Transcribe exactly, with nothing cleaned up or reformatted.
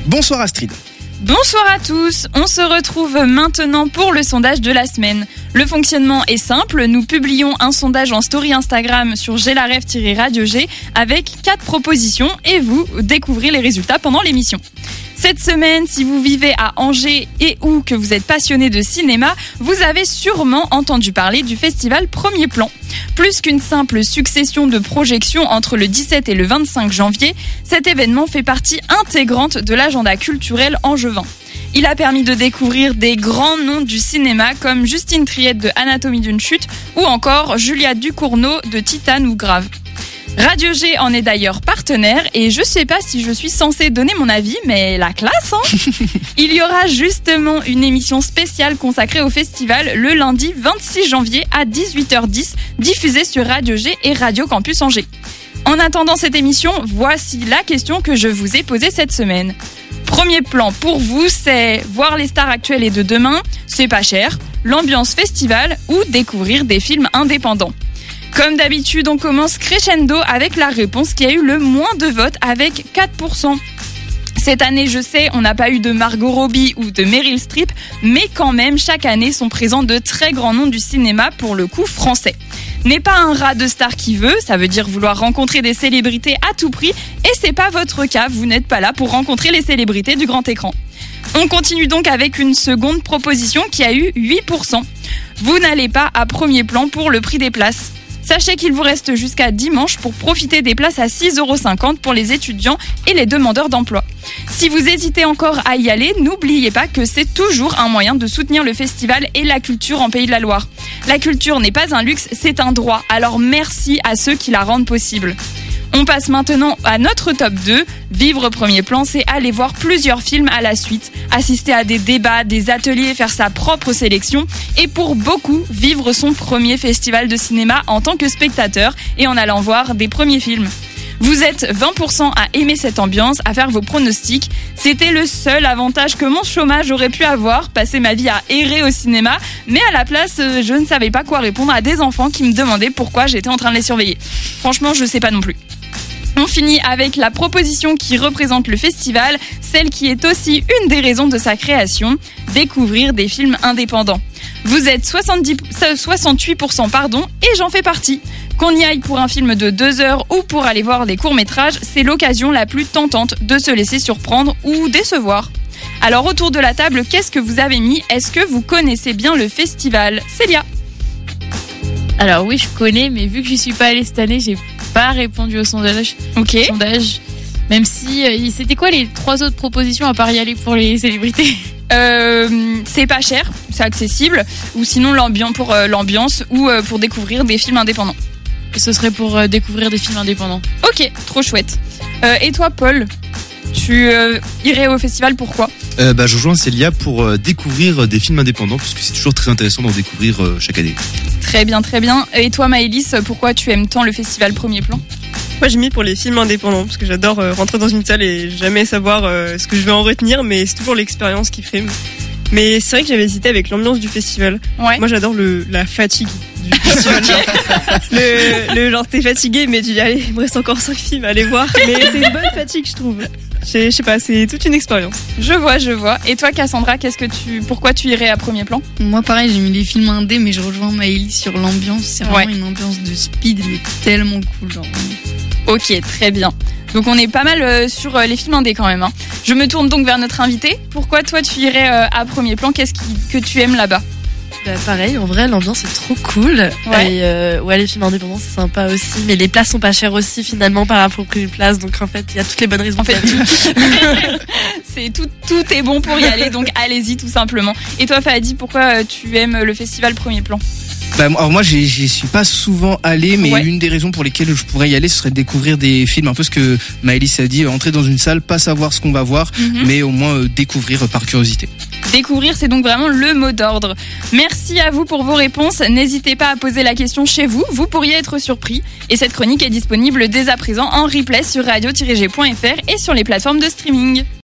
Bonsoir Astrid. Bonsoir à tous, on se retrouve maintenant pour le sondage de la semaine. Le fonctionnement est simple, nous publions un sondage en story Instagram sur G la rêve-radio G avec quatre propositions et vous découvrez les résultats pendant l'émission. Cette semaine, si vous vivez à Angers et ou que vous êtes passionné de cinéma, vous avez sûrement entendu parler du festival Premier Plan. Plus qu'une simple succession de projections entre le dix-sept et le vingt-cinq janvier, cet événement fait partie intégrante de l'agenda culturel angevin. Il a permis de découvrir des grands noms du cinéma comme Justine Triet de Anatomie d'une chute ou encore Julia Ducournau de Titane ou Grave. Radio G en est d'ailleurs partenaire et je sais pas si je suis censée donner mon avis, mais la classe, hein. Il y aura justement une émission spéciale consacrée au festival le lundi vingt-six janvier à dix-huit heures dix, diffusée sur Radio G et Radio Campus Angers. En attendant cette émission, voici la question que je vous ai posée cette semaine. Premier plan pour vous, c'est voir les stars actuelles et de demain, c'est pas cher, l'ambiance festival ou découvrir des films indépendants. Comme d'habitude, on commence crescendo avec la réponse qui a eu le moins de votes avec quatre pour cent. Cette année, je sais, on n'a pas eu de Margot Robbie ou de Meryl Streep, mais quand même, chaque année sont présents de très grands noms du cinéma, pour le coup français. N'est pas un rat de star qui veut, ça veut dire vouloir rencontrer des célébrités à tout prix, et c'est pas votre cas, vous n'êtes pas là pour rencontrer les célébrités du grand écran. On continue donc avec une seconde proposition qui a eu huit pour cent. Vous n'allez pas à Premier Plan pour le prix des places. Sachez qu'il vous reste jusqu'à dimanche pour profiter des places à six euros cinquante pour les étudiants et les demandeurs d'emploi. Si vous hésitez encore à y aller, n'oubliez pas que c'est toujours un moyen de soutenir le festival et la culture en Pays de la Loire. La culture n'est pas un luxe, c'est un droit, alors merci à ceux qui la rendent possible. On passe maintenant à notre top deux. Vivre Premier Plan, c'est aller voir plusieurs films à la suite, assister à des débats, des ateliers, faire sa propre sélection et pour beaucoup, vivre son premier festival de cinéma en tant que spectateur et en allant voir des premiers films. Vous êtes vingt pour cent à aimer cette ambiance, à faire vos pronostics. C'était le seul avantage que mon chômage aurait pu avoir, passer ma vie à errer au cinéma, mais à la place, je ne savais pas quoi répondre à des enfants qui me demandaient pourquoi j'étais en train de les surveiller. Franchement, je sais pas non plus. On finit avec la proposition qui représente le festival, celle qui est aussi une des raisons de sa création, découvrir des films indépendants. Vous êtes soixante-dix, soixante-huit pour cent pardon, et j'en fais partie. Qu'on y aille pour un film de deux heures ou pour aller voir des courts-métrages, c'est l'occasion la plus tentante de se laisser surprendre ou décevoir. Alors autour de la table, qu'est-ce que vous avez mis ? Est-ce que vous connaissez bien le festival ? Célia ? Alors oui, je connais, mais vu que j'y suis pas allée cette année, j'ai pas répondu au sondage. Ok. Au sondage. Même si, euh, c'était quoi les trois autres propositions à part y aller pour les célébrités ? Euh, c'est pas cher, c'est accessible, ou sinon l'ambiance pour euh, l'ambiance ou euh, pour découvrir des films indépendants. Ce serait pour euh, découvrir des films indépendants. Ok, trop chouette. Euh, et toi, Paul, tu euh, irais au festival, pourquoi ? euh, bah, Je rejoins Célia pour euh, découvrir des films indépendants, parce que c'est toujours très intéressant d'en découvrir euh, chaque année. Très bien, très bien. Et toi, Maëlys, pourquoi tu aimes tant le festival Premier Plan ? Moi, j'ai mis pour les films indépendants, parce que j'adore euh, rentrer dans une salle et jamais savoir euh, ce que je vais en retenir, mais c'est toujours l'expérience qui prime. Mais c'est vrai que j'avais hésité avec l'ambiance du festival. Ouais. Moi, j'adore le, la fatigue du festival. le, le genre, t'es fatigué, mais tu dis, allez, il me reste encore cinq films à aller voir. Mais c'est une bonne fatigue, je trouve. Je sais pas, c'est toute une expérience. Je vois, je vois. Et toi, Cassandra, qu'est-ce que tu, pourquoi tu irais à Premier Plan ? Moi, pareil, j'ai mis les films indés, mais je rejoins Maëlys sur l'ambiance. C'est vraiment Ouais. une ambiance de speed, mais tellement cool, genre. Ok, très bien. Donc on est pas mal euh, sur euh, les films indés quand même. Hein. Je me tourne donc vers notre invité. Pourquoi toi tu irais euh, à Premier Plan ? Qu'est-ce qui, que tu aimes là-bas ? Bah pareil, en vrai l'ambiance est trop cool. Ouais. Et euh, ouais, les films indépendants c'est sympa aussi, mais les places sont pas chères aussi finalement par rapport aux prix des places, donc en fait il y a toutes les bonnes raisons. En fait, c'est tout, tout est bon pour y aller, donc allez-y tout simplement. Et toi, Fahadi, pourquoi euh, tu aimes le festival Premier Plan ? Bah, alors moi j'y, j'y suis pas souvent allé, mais Ouais. l'une des raisons pour lesquelles je pourrais y aller, ce serait de découvrir des films, un peu ce que Maëlys a dit, entrer dans une salle, pas savoir ce qu'on va voir, Mhm. mais au moins euh, découvrir par curiosité. Découvrir, c'est donc vraiment le mot d'ordre. Merci à vous pour vos réponses. N'hésitez pas à poser la question chez vous, vous pourriez être surpris. Et cette chronique est disponible dès à présent en replay sur radio tiret g point f r et sur les plateformes de streaming.